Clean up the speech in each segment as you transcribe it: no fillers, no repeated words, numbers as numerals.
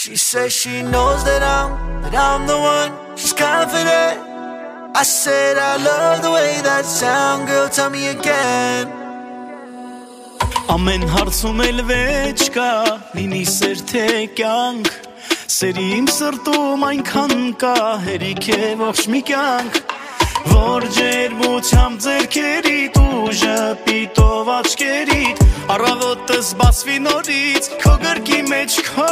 She says she knows that I'm the one. She's confident. I said I love the way that sound. Girl, tell me again. Ամեն հարցում էլ վեճ կա, լինի սեր թե կյանք, սերի իմ սրտում այնքան կա, հերիք է ողջ մի կյանք, որ ջերմությամբ ձեռքերիդ ու ժպիտով աչքերիդ, առավոտս բացվի նորից, քո գրկի մեջ քո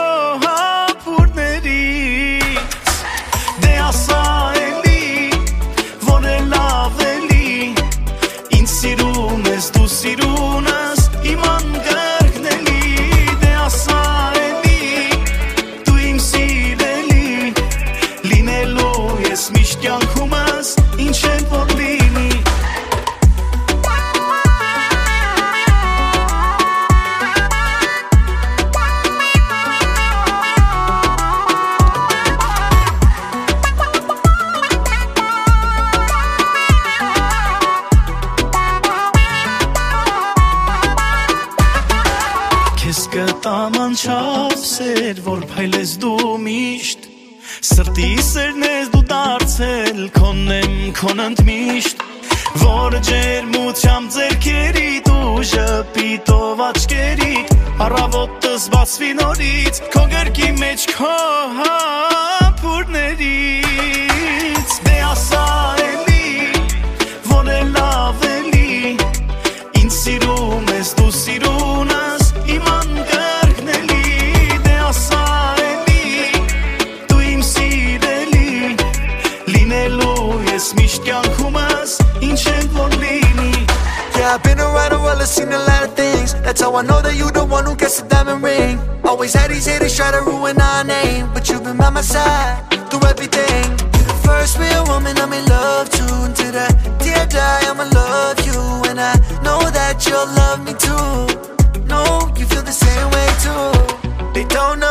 հապուրներից, դե ասա էլի, որ է լավ էլի, ինձ սիրում ես դու սիրունս, իման գրգնելի, դե ասա էլի, դու իմ սիրելի, լինելու ես միշտ կյանքումս, ինչ էլ որ լինի. Քեզ կտամ անչափ սեր, որ փայլես դու միշտ, սրտի սերն ես դու դարձել, քոնն եմ քոն ընդմիշտ, որ ջերմությամբ ձեռքերիդ ու ժպիտով աչքերիդ, առավոտս բացվի նորից, քո գրկի մեջ քո հապուրներից, դե ասա էլի, որ է լավ էլի, ինձ սիրում ես դու սիրունս, իման գրգնելի, դե ասա էլի, դու իմ սիրելի, լինելու ես միշտ կյանքումս, ինչ էլ որ լինի. Yeah, I've been around the world, I've seen a lot of things. That's how I know that you the one who gets the diamond ring. Always had these haters try to ruin our name, but you've been by my side through everything. You're the first real woman I'm in love to. Until the day I die, I'ma love you, and I know that you'll love me too. No, you feel the same way too. They don't know